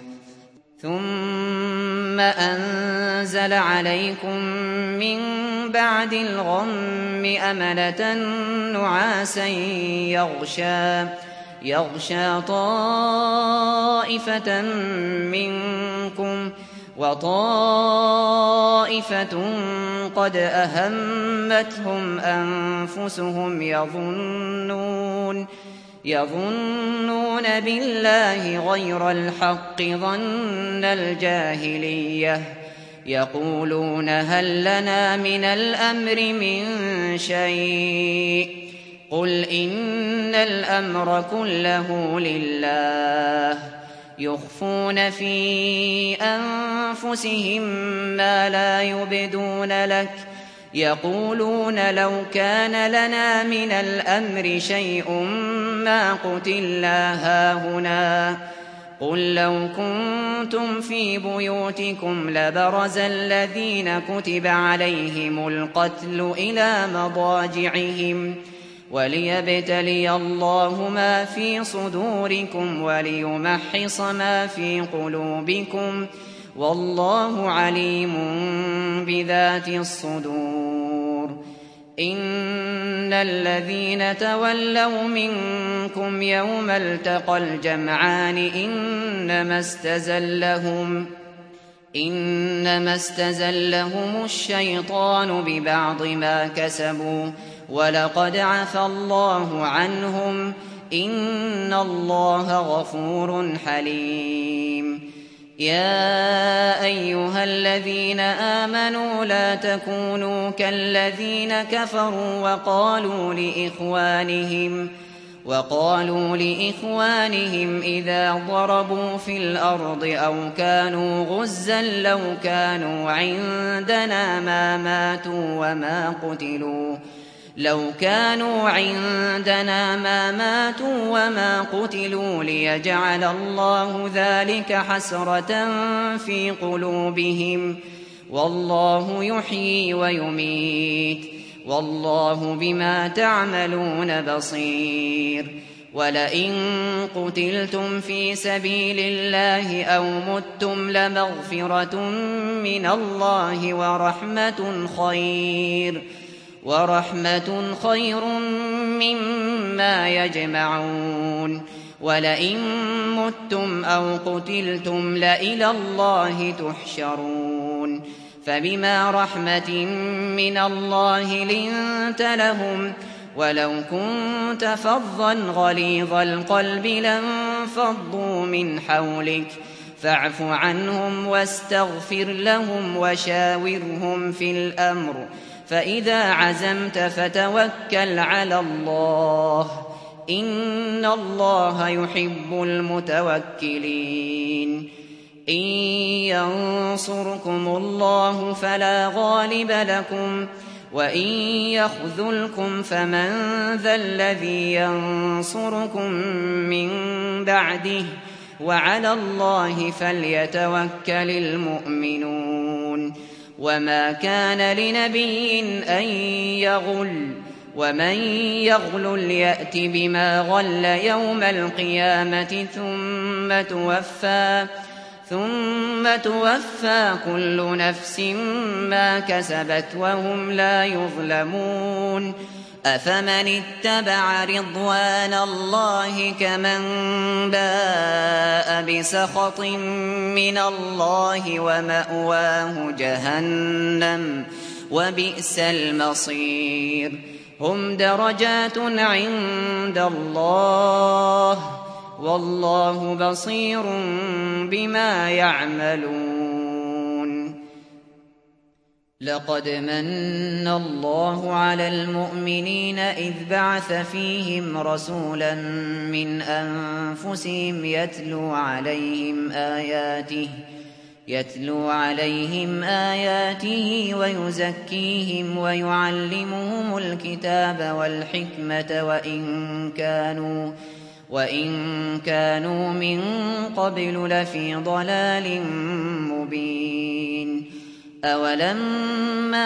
ثم أنزل عليكم من بعد الغم أمنة نعاسا يغشى يغشى طائفة منكم وطائفة قد أهمتهم أنفسهم يظنون يظنون بالله غير الحق ظن الجاهلية يقولون هل لنا من الأمر من شيء قل إن الأمر كله لله يخفون في أنفسهم ما لا يبدون لك يقولون لو كان لنا من الأمر شيء ما قتلنا هاهنا قل لو كنتم في بيوتكم لبرز الذين كتب عليهم القتل إلى مضاجعهم وليبتلي الله ما في صدوركم وليمحص ما في قلوبكم والله عليم بذات الصدور. إن الذين تولوا منكم يوم التقى الجمعان إنما استزلهم إنما استزلهم الشيطان ببعض ما كسبوا ولقد عفى الله عنهم إن الله غفور حليم. يا أيها الذين آمنوا لا تكونوا كالذين كفروا وقالوا لإخوانهم وقالوا لإخوانهم إذا ضربوا في الأرض أو كانوا غزا لو كانوا عندنا ما ماتوا وما قتلوا لو كانوا عندنا ما ماتوا وما قتلوا ليجعل الله ذلك حسرة في قلوبهم والله يحيي ويميت والله بما تعملون بصير. ولئن قتلتم في سبيل الله أو متم لمغفرة من الله ورحمة خير ورحمة خير مما يجمعون. ولئن متم أو قتلتم لإلى الله تحشرون. فبما رحمة من الله لنت لهم ولو كنت فظا غليظ القلب لانفضوا من حولك فاعف عنهم واستغفر لهم وشاورهم في الأمر فإذا عزمت فتوكل على الله إن الله يحب المتوكلين. إن ينصركم الله فلا غالب لكم وإن يخذلكم فمن ذا الذي ينصركم من بعده وعلى الله فليتوكل المؤمنون. وما كان لنبي أن يغل ومن يغلل يأت بما غل يوم القيامة ثم توفى ثم توفى كل نفس ما كسبت وهم لا يظلمون. أفمن اتبع رضوان الله كمن باء بسخط من الله ومأواه جهنم وبئس المصير. هم درجات عند الله والله بصير بما يعملون. لقد من الله على المؤمنين إذ بعث فيهم رسولا من أنفسهم يتلو عليهم آياته يتلو عليهم آياته ويزكيهم ويعلمهم الكتاب والحكمة وإن كانوا وإن كانوا من قبل لفي ضلال مبين. أولما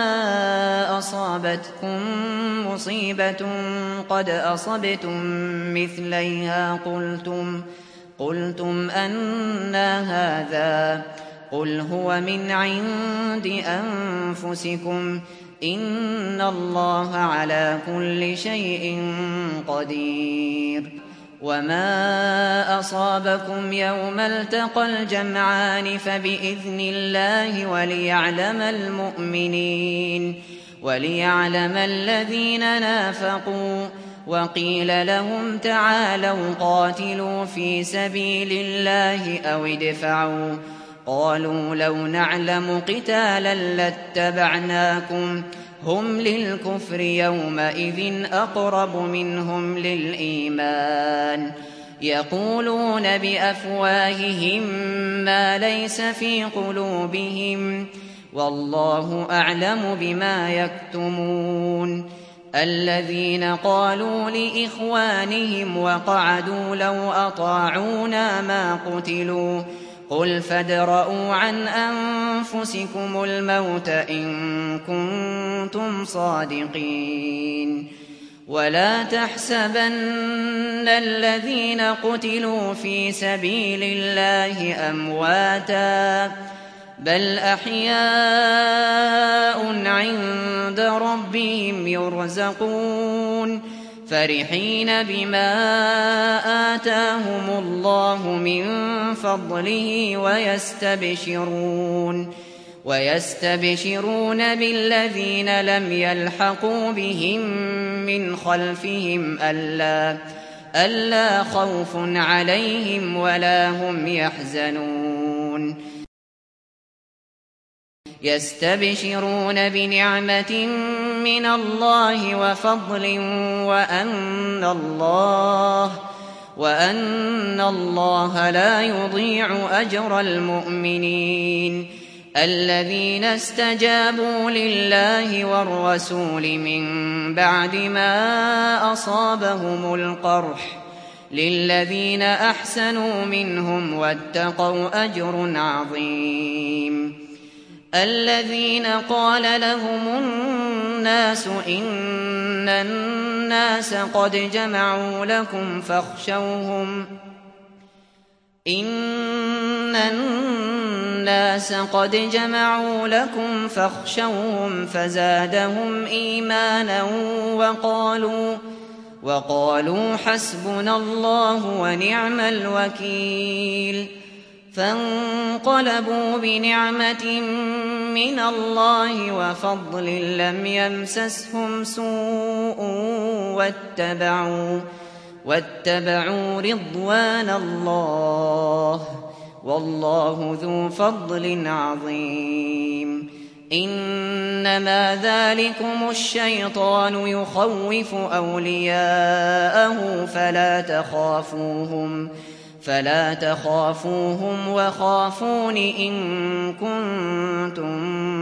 أصابتكم مصيبة قد أصبتم مثليها قلتم قلتم أنى هذا قل هو من عند أنفسكم إن الله على كل شيء قدير. وما أصابكم يوم التقى الجمعان فبإذن الله وليعلم المؤمنين وليعلم الذين نافقوا. وقيل لهم تعالوا قاتلوا في سبيل الله أو ادفعوا قالوا لو نعلم قتالا لاتبعناكم هم للكفر يومئذ أقرب منهم للإيمان يقولون بأفواههم ما ليس في قلوبهم والله أعلم بما يكتمون. الذين قالوا لإخوانهم وقعدوا لو أطاعونا ما قتلوا قل فادرءوا عن أنفسكم الموت إن كنتم صادقين. ولا تحسبن الذين قتلوا في سبيل الله أمواتا بل أحياء عند ربهم يرزقون فرحين بما آتاهم الله من فضله ويستبشرون ويستبشرون بالذين لم يلحقوا بهم من خلفهم ألا ألا خوف عليهم ولا هم يحزنون. يستبشرون بنعمة من الله وفضل وأن الله وأن الله لا يضيع أجر المؤمنين. الذين استجابوا لله والرسول من بعد ما أصابهم القرح للذين أحسنوا منهم واتقوا أجر عظيم. الذين قال لهم الناس إن الناس قد جمعوا لكم فاخشوهم إن الناس قد جمعوا لكم فاخشوهم فزادهم إيمانا وقالوا وقالوا حسبنا الله ونعم الوكيل. فانقلبوا بنعمة من الله وفضل لم يمسسهم سوء واتبعوا واتبعوا رضوان الله والله ذو فضل عظيم. إنما ذلكم الشيطان يخوف أولياءه فلا تخافوهم فلا تخافوهم وخافون إن كنتم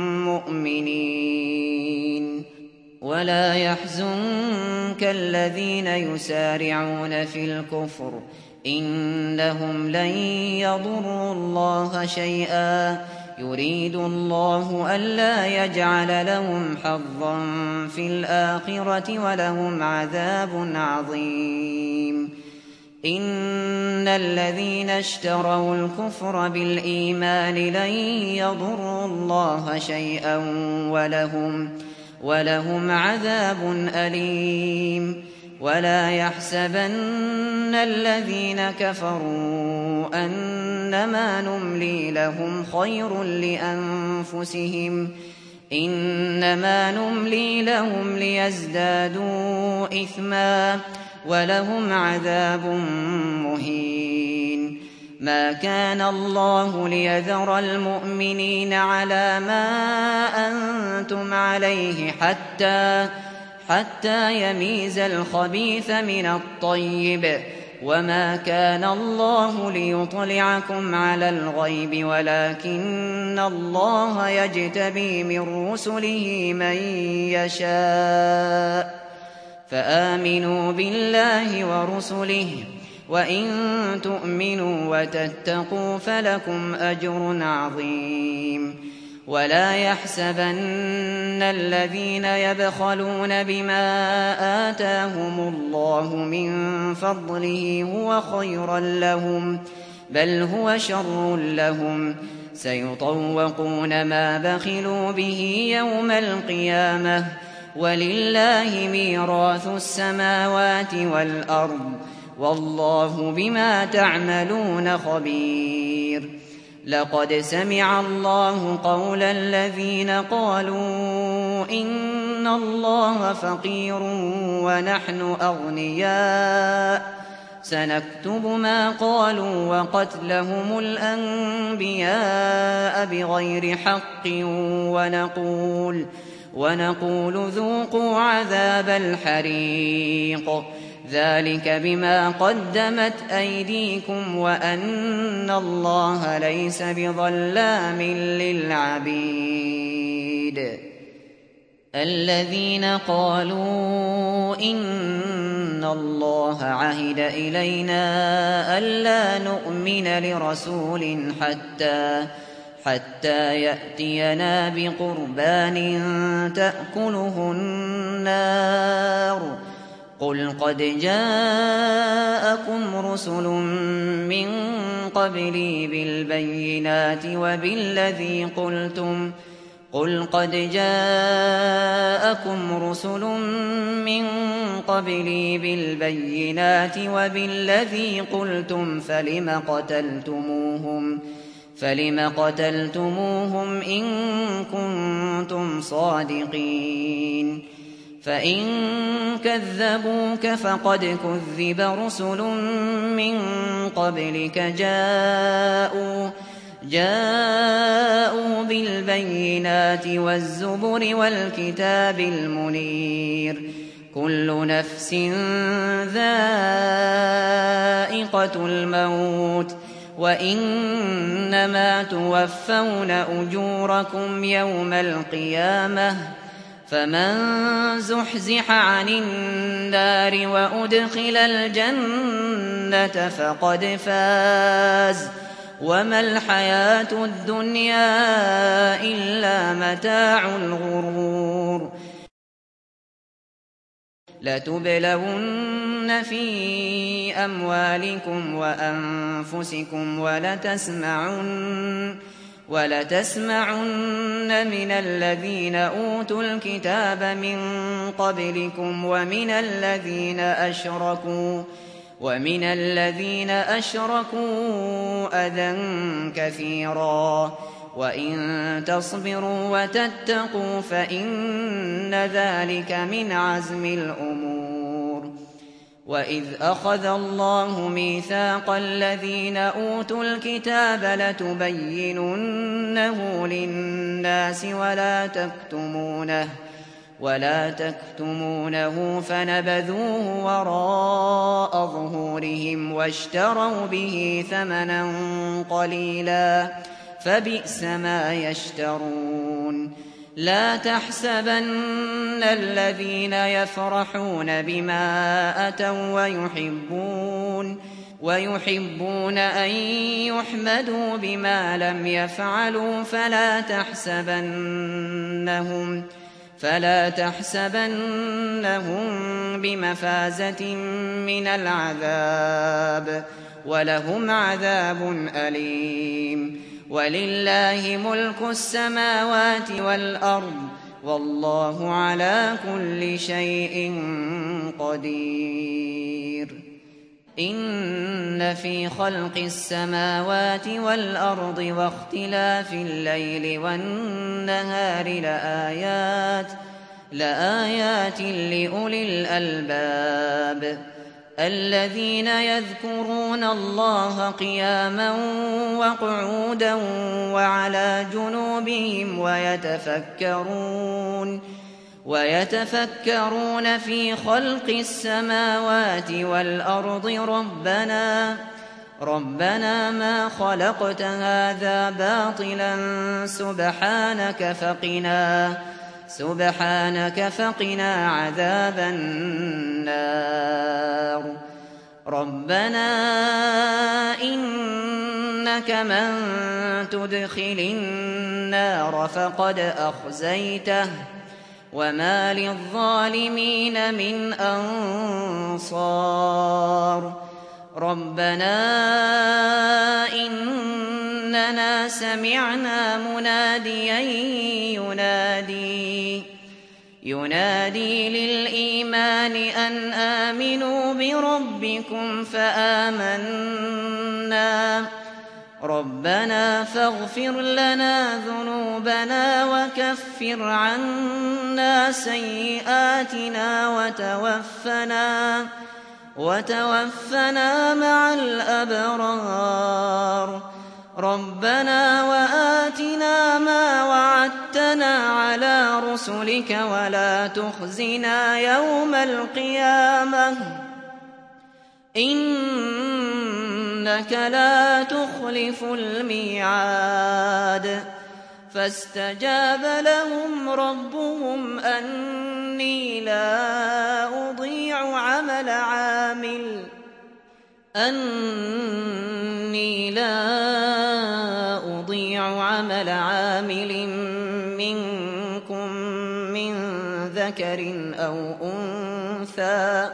مؤمنين. ولا يحزنك الذين يسارعون في الكفر إنهم لن يضروا الله شيئا يريد الله ألا يجعل لهم حظا في الآخرة ولهم عذاب عظيم. إن الذين اشتروا الكفر بالإيمان لن يضروا الله شيئا ولهم ولهم عذاب أليم. ولا يحسبن الذين كفروا أنما نملي لهم خير لأنفسهم إنما نملي لهم ليزدادوا إثما ولهم عذاب مهين. ما كان الله ليذر المؤمنين على ما أنتم عليه حتى حتى يميز الخبيث من الطيب، وما كان الله ليطلعكم على الغيب ولكن الله يجتبي من رسله من يشاء، فآمنوا بالله ورسله، وإن تؤمنوا وتتقوا فلكم أجر عظيم. ولا يحسبن الذين يبخلون بما آتاهم الله من فضله هو خيرا لهم، بل هو شر لهم، سيطوقون ما بخلوا به يوم القيامة، ولله ميراث السماوات والأرض، والله بما تعملون خبير. لقد سمع الله قول الذين قالوا إن الله فقير ونحن أغنياء، سنكتب ما قالوا وقتلهم الأنبياء بغير حق، ونقول, ونقول ذوقوا عذاب الحريق، ذلك بما قدمت أيديكم وأن الله ليس بظلام للعبيد. الذين قالوا إن الله عهد إلينا ألا نؤمن لرسول حتى حتى يأتينا بقربان تأكله النار، قل قد جاءكم رسل من قبلي بالبينات وبالذي قلتم قل قد جاءكم رسل من قبلي بالبينات وبالذي قلتم فلم قتلتموهم فلم قتلتموهم إن كنتم صادقين. فإن كذبوك فقد كذب رسل من قبلك جاءوا جاءوا بالبينات والزبر والكتاب المنير، كل نفس ذائقة الموت، وإنما توفون أجوركم يوم القيامة، فمن زحزح عن النار وأدخل الجنة فقد فاز، وما الحياة الدنيا إلا متاع الغرور. لتبلون في أموالكم وأنفسكم ولتسمعن ولتسمعن من الذين أوتوا الكتاب من قبلكم ومن الذين أشركوا ومن الذين أشركوا أذى كثيرا، وإن تصبروا وتتقوا فإن ذلك من عزم الأمور. وإذ أخذ الله ميثاق الذين أوتوا الكتاب لتبيننه للناس ولا تكتمونه ولا تكتمونه فنبذوه وراء ظهورهم واشتروا به ثمنا قليلا فبئس ما يشترون. لا تحسبن الذين يفرحون بما أتوا ويحبون ويحبون أن يحمدوا بما لم يفعلوا فلا تحسبنهم فلا تحسبنهم بمفازة من العذاب، ولهم عذاب أليم. ولله ملك السماوات والأرض، والله على كل شيء قدير. إن في خلق السماوات والأرض واختلاف الليل والنهار لآيات لآيات لأولي الألباب. الذين يذكرون الله قياما وقعودا وعلى جنوبهم ويتفكرون ويتفكرون في خلق السماوات والأرض ربنا ربنا ما خلقت هذا باطلا سبحانك فقنا سبحانك فقنا عذاب النار. ربنا إنك من تدخل النار فقد أخزيته وما للظالمين من أنصار. ربنا إننا سمعنا مناديا ينادي ينادي للإيمان أن آمنوا بربكم فآمنا ربنا فاغفر لنا ذنوبنا وكفر عنا سيئاتنا وتوفنا وتوفنا مع الأبرار. ربنا وآتنا ما وعدتنا على رسلك ولا تخزنا يوم القيامة إنك لا تخلف الميعاد. فاستجاب لهم ربهم أني لا أضيع عمل عامل أني لا أضيع عمل عامل منكم من ذكر أو أنثى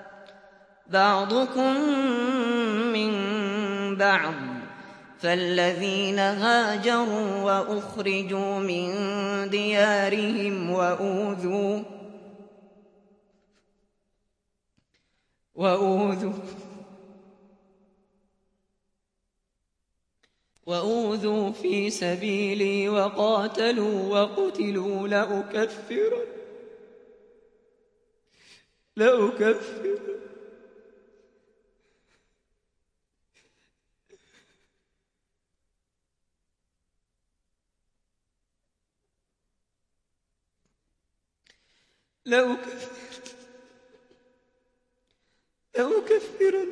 بعضكم من بعض. فالذين هاجروا وأخرجوا من ديارهم وأوذوا وأوذوا وأوذوا في سبيلي وقاتلوا وقتلوا لأكفرن لأكفرن لأكفرن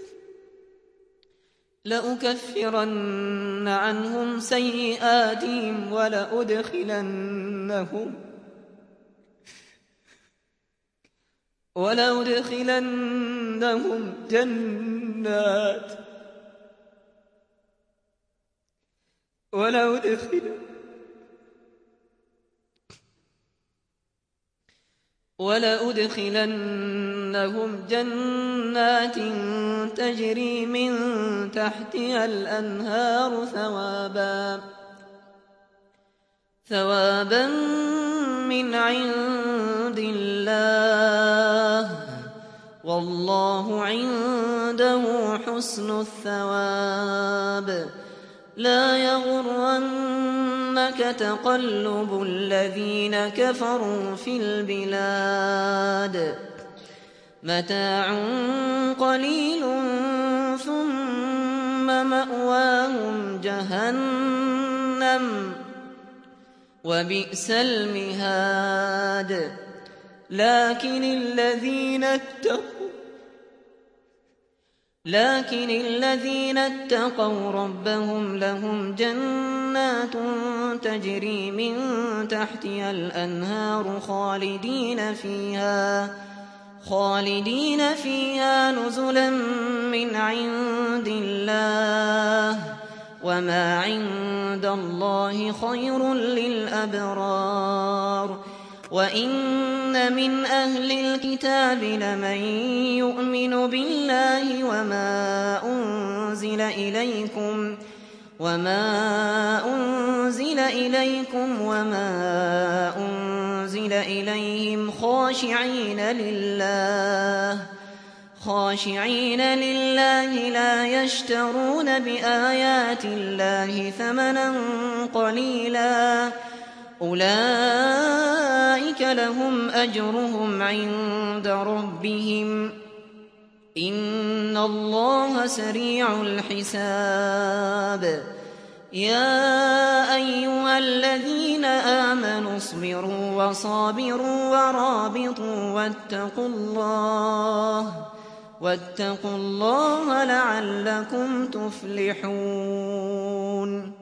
لأكفرن عنهم سيئاتهم ولأدخلنهم ولأدخلنهم جنات ولأدخلنهم ولأدخلنهم جنات تجري من تحتها الأنهار ثوابا ثوابا من عند الله والله عنده حسن الثواب. لا يغرنك تقلب الذين كفروا في البلاد متاع قليل ثم مأواهم جهنم وبئس المهاد. لكن الذين اتقوا لكن الذين اتقوا ربهم لهم جنات تجري من تحتها الأنهار خالدين فيها خالدين فيها نزلا من عند الله وما عند الله خير للأبرار. وإن من أهل الكتاب لمن يؤمن بالله وما أنزل إليكم وما أنزل إليكم وما أنزل إليهم خاشعين لله خاشعين لله لا يشترون بآيات الله ثمنا قليلا أولئك لهم أجرهم عند ربهم إن الله سريع الحساب يا أيها الذين آمنوا اصبروا وصابروا ورابطوا واتقوا الله واتقوا الله لعلكم تفلحون